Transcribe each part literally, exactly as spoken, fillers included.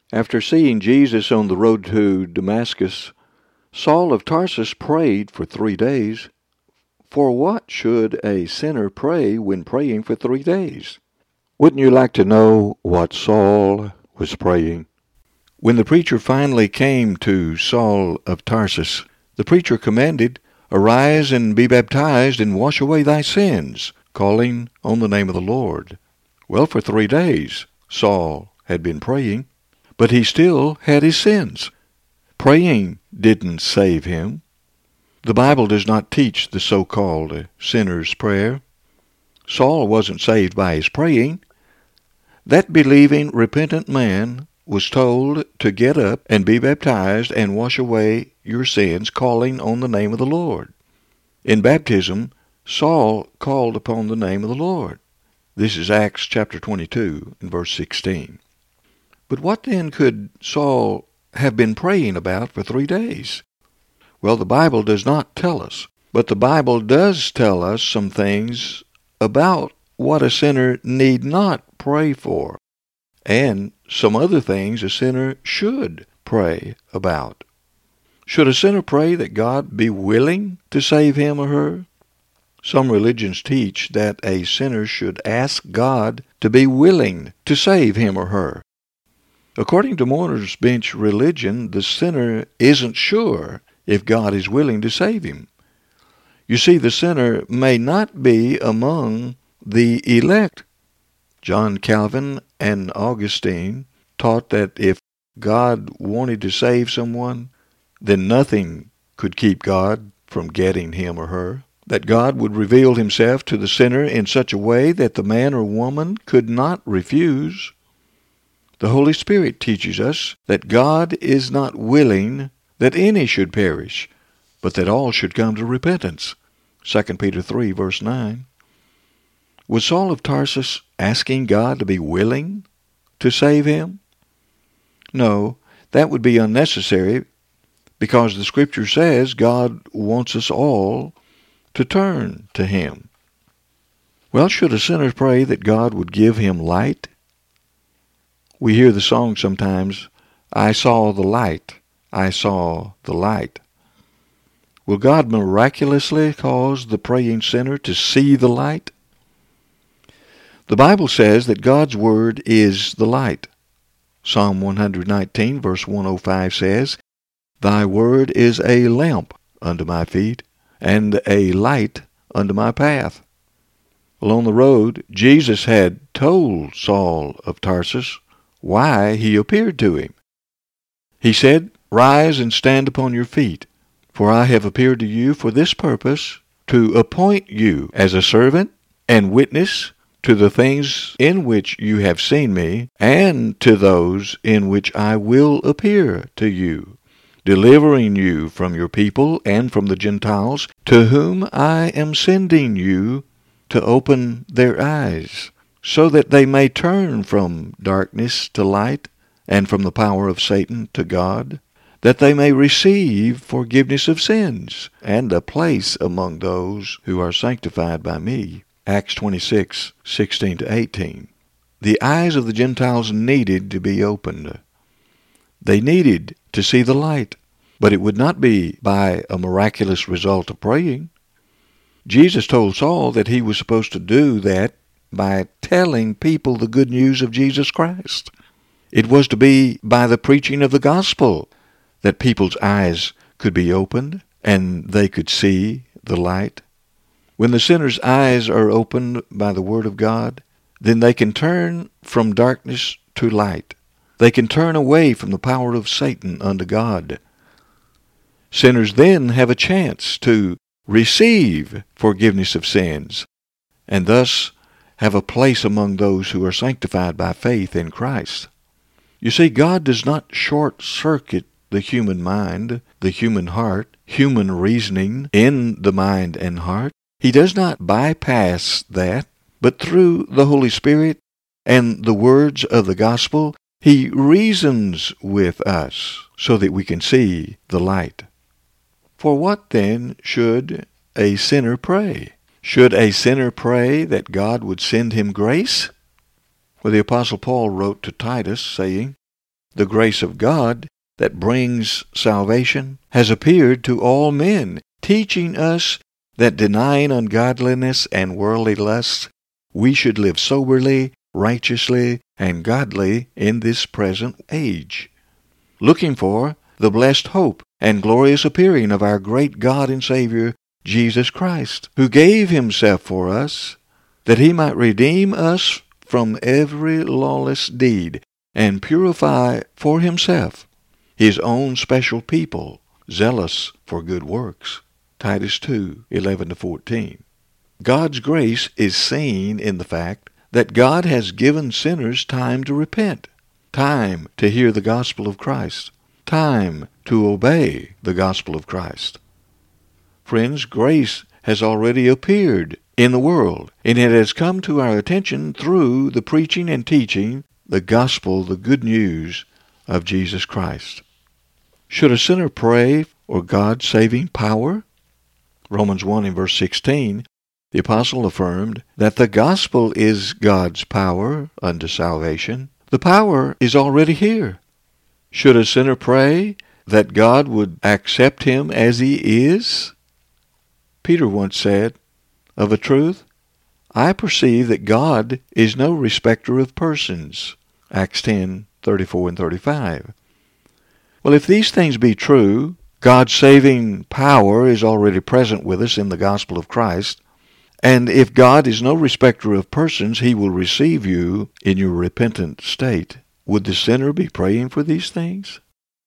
After seeing Jesus on the road to Damascus, Saul of Tarsus prayed for three days. For what should a sinner pray when praying for three days? Wouldn't you like to know what Saul was praying? When the preacher finally came to Saul of Tarsus, the preacher commanded, "Arise and be baptized and wash away thy sins," calling on the name of the Lord. Well, for three days Saul had been praying, but he still had his sins. Praying didn't save him. The Bible does not teach the so-called sinner's prayer. Saul wasn't saved by his praying. That believing, repentant man was told to get up and be baptized and wash away your sins, calling on the name of the Lord. In baptism, Saul called upon the name of the Lord. This is Acts chapter twenty-two and verse sixteen. But what then could Saul have been praying about for three days? Well, the Bible does not tell us, but the Bible does tell us some things about what a sinner need not pray for, and some other things a sinner should pray about. Should a sinner pray that God be willing to save him or her? Some religions teach that a sinner should ask God to be willing to save him or her. According to Mourner's Bench religion, the sinner isn't sure if God is willing to save him. You see, the sinner may not be among the elect. John Calvin and Augustine taught that if God wanted to save someone, then nothing could keep God from getting him or her. That God would reveal himself to the sinner in such a way that the man or woman could not refuse. The Holy Spirit teaches us that God is not willing that any should perish, but that all should come to repentance. Second Peter three, verse nine. Was Saul of Tarsus asking God to be willing to save him? No, that would be unnecessary, because the Scripture says God wants us all to turn to him. Well, should a sinner pray that God would give him light? We hear the song sometimes, "I saw the light, I saw the light." Will God miraculously cause the praying sinner to see the light? The Bible says that God's Word is the light. Psalm one nineteen, verse one oh five says, "Thy word is a lamp unto my feet, and a light unto my path." Well, on the road, Jesus had told Saul of Tarsus why he appeared to him. He said, "Rise and stand upon your feet, for I have appeared to you for this purpose, to appoint you as a servant and witness to the things in which you have seen me, and to those in which I will appear to you, delivering you from your people and from the Gentiles, to whom I am sending you, to open their eyes, so that they may turn from darkness to light, and from the power of Satan to God, that they may receive forgiveness of sins, and a place among those who are sanctified by me." Acts twenty-six, sixteen to eighteen. The eyes of the Gentiles needed to be opened. They needed to see the light, but it would not be by a miraculous result of praying. Jesus told Saul that he was supposed to do that by telling people the good news of Jesus Christ. It was to be by the preaching of the gospel that people's eyes could be opened and they could see the light. When the sinner's eyes are opened by the Word of God, then they can turn from darkness to light. They can turn away from the power of Satan unto God. Sinners then have a chance to receive forgiveness of sins, and thus have a place among those who are sanctified by faith in Christ. You see, God does not short-circuit the human mind, the human heart, human reasoning in the mind and heart. He does not bypass that, but through the Holy Spirit and the words of the gospel, He reasons with us so that we can see the light. For what then should a sinner pray? Should a sinner pray that God would send him grace? Well, the Apostle Paul wrote to Titus, saying, The grace of God that brings salvation has appeared to all men, teaching us that denying ungodliness and worldly lusts, we should live soberly, righteously, and godly in this present age, looking for the blessed hope and glorious appearing of our great God and Savior, Jesus Christ, who gave himself for us, that he might redeem us from every lawless deed, and purify for himself his own special people, zealous for good works. Titus two, eleven to fourteen. God's grace is seen in the fact that God has given sinners time to repent, time to hear the gospel of Christ, time to obey the gospel of Christ. Friends, grace has already appeared in the world, and it has come to our attention through the preaching and teaching the gospel, the good news of Jesus Christ. Should a sinner pray for God's saving power? Romans one and verse sixteen, the apostle affirmed that the gospel is God's power unto salvation. The power is already here. Should a sinner pray that God would accept him as he is? Peter once said, "Of a truth, I perceive that God is no respecter of persons." Acts ten, thirty-four and thirty-five. Well, if these things be true, God's saving power is already present with us in the gospel of Christ. And if God is no respecter of persons, he will receive you in your repentant state. Would the sinner be praying for these things?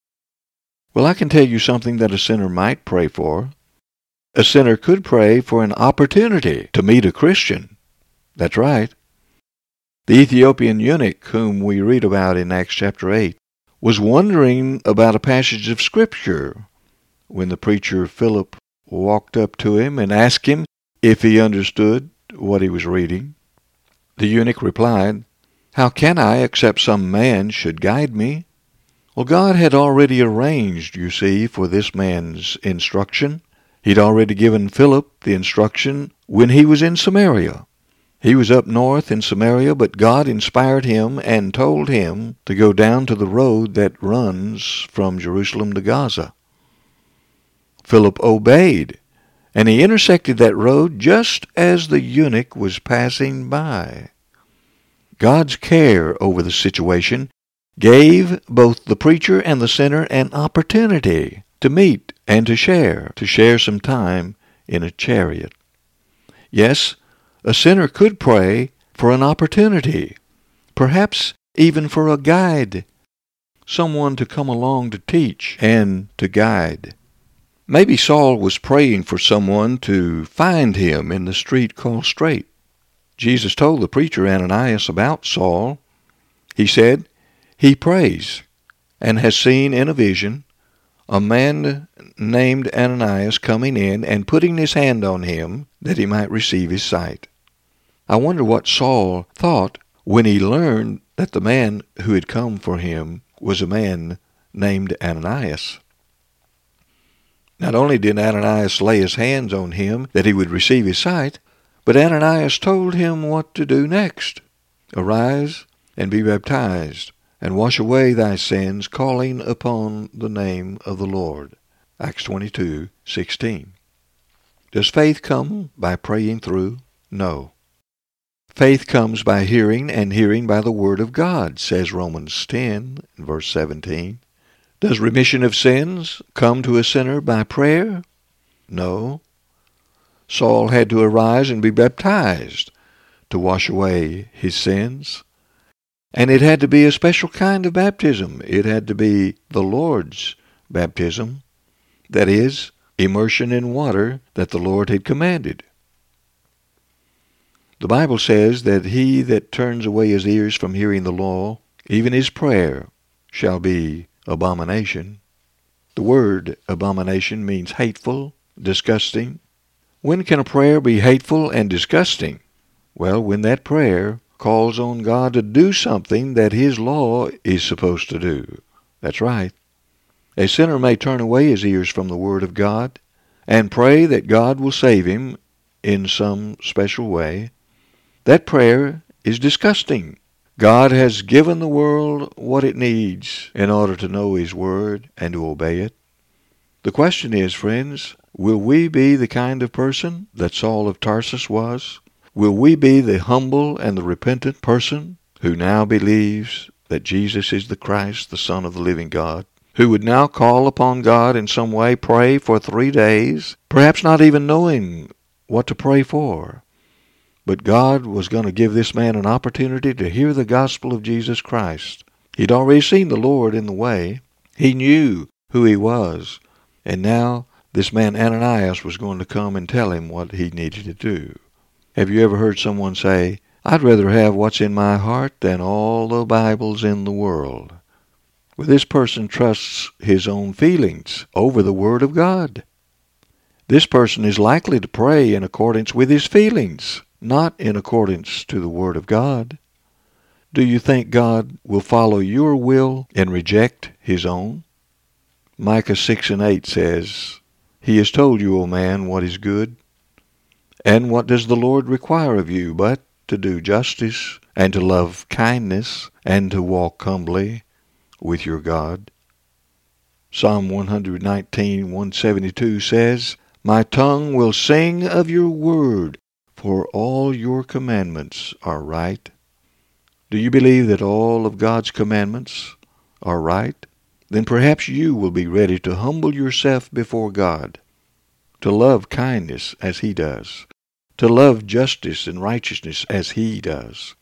Well, I can tell you something that a sinner might pray for. A sinner could pray for an opportunity to meet a Christian. That's right. The Ethiopian eunuch, whom we read about in Acts chapter eight, was wondering about a passage of Scripture when the preacher Philip walked up to him and asked him if he understood what he was reading. The eunuch replied, "How can I, except some man should guide me?" Well, God had already arranged, you see, for this man's instruction. He'd already given Philip the instruction when he was in Samaria. He was up north in Samaria, but God inspired him and told him to go down to the road that runs from Jerusalem to Gaza. Philip obeyed, and he intersected that road just as the eunuch was passing by. God's care over the situation gave both the preacher and the sinner an opportunity to meet and to share, to share some time in a chariot. Yes, a sinner could pray for an opportunity, perhaps even for a guide, someone to come along to teach and to guide. Maybe Saul was praying for someone to find him in the street called Straight. Jesus told the preacher Ananias about Saul. He said, "He prays and has seen in a vision a man named Ananias coming in and putting his hand on him that he might receive his sight." I wonder what Saul thought when he learned that the man who had come for him was a man named Ananias. Not only did Ananias lay his hands on him that he would receive his sight, but Ananias told him what to do next. "Arise and be baptized, and wash away thy sins, calling upon the name of the Lord." Acts twenty-two, sixteen. Does faith come by praying through? No. Faith comes by hearing, and hearing by the word of God, says Romans ten, verse seventeen. Does remission of sins come to a sinner by prayer? No. Saul had to arise and be baptized to wash away his sins. And it had to be a special kind of baptism. It had to be the Lord's baptism, that is, immersion in water that the Lord had commanded. The Bible says that he that turns away his ears from hearing the law, even his prayer, shall be abomination. The word abomination means hateful, disgusting. When can a prayer be hateful and disgusting? Well, when that prayer calls on God to do something that his law is supposed to do. That's right. A sinner may turn away his ears from the word of God and pray that God will save him in some special way. That prayer is disgusting. God has given the world what it needs in order to know His Word and to obey it. The question is, friends, will we be the kind of person that Saul of Tarsus was? Will we be the humble and the repentant person who now believes that Jesus is the Christ, the Son of the living God, who would now call upon God in some way, pray for three days, perhaps not even knowing what to pray for? But God was going to give this man an opportunity to hear the gospel of Jesus Christ. He'd already seen the Lord in the way. He knew who He was. And now this man Ananias was going to come and tell him what he needed to do. Have you ever heard someone say, "I'd rather have what's in my heart than all the Bibles in the world"? Well, this person trusts his own feelings over the Word of God. This person is likely to pray in accordance with his feelings, not in accordance to the Word of God. Do you think God will follow your will and reject His own? Micah six and eight says, "He has told you, O man, what is good. And what does the Lord require of you but to do justice, and to love kindness, and to walk humbly with your God?" Psalm one nineteen, one seventy-two says, "My tongue will sing of your word, for all your commandments are right." Do you believe that all of God's commandments are right? Then perhaps you will be ready to humble yourself before God, to love kindness as He does, to love justice and righteousness as He does,